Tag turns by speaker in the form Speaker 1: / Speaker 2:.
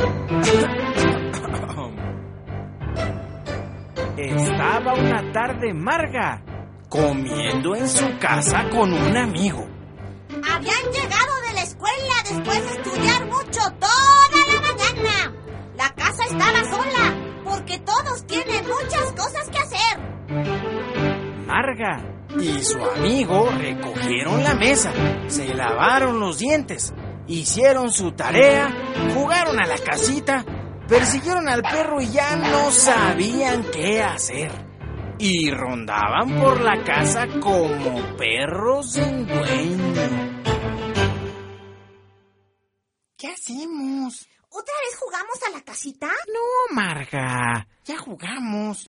Speaker 1: Estaba una tarde Marga comiendo en su casa con un amigo.
Speaker 2: Habían llegado de la escuela después de estudiar mucho toda la mañana. La casa estaba sola porque todos tienen muchas cosas que hacer.
Speaker 1: Marga y su amigo recogieron la mesa, se lavaron los dientes, hicieron su tarea, jugaron a la casita, persiguieron al perro y ya no sabían qué hacer. Y rondaban por la casa como perros sin dueño. ¿Qué hacemos?
Speaker 2: ¿Otra vez jugamos a la casita?
Speaker 1: No, Marga, ya jugamos.